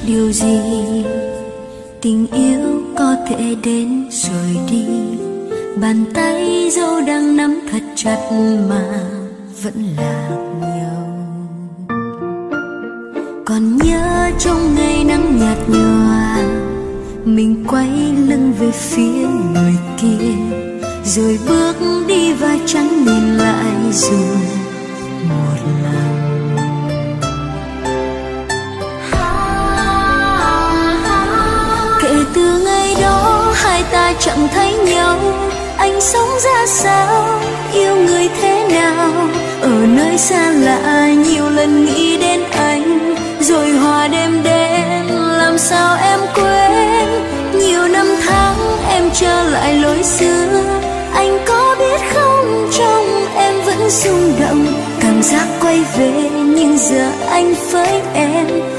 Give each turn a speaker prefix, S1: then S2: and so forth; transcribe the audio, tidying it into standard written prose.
S1: điều gì, tình yêu có thể đến rồi đi. Bàn tay dẫu đang nắm thật chặt mà vẫn lạc nhau. Còn nhớ trong ngày nắng nhạt nhòa, mình quay lưng về phía người kia, rồi bước đi và chẳng nhìn lại dù một lần. Kể từ ngày đó hai ta chẳng thấy nhau. Anh sống ra sao, yêu người thế nào, ở nơi xa lạ nhiều lần nghĩ đến anh, rồi hòa đêm đến làm sao em quên. Nhiều năm tháng em trở lại lối xưa, anh có biết không, trong em vẫn rung động. Cảm giác quay về nhưng giờ anh với em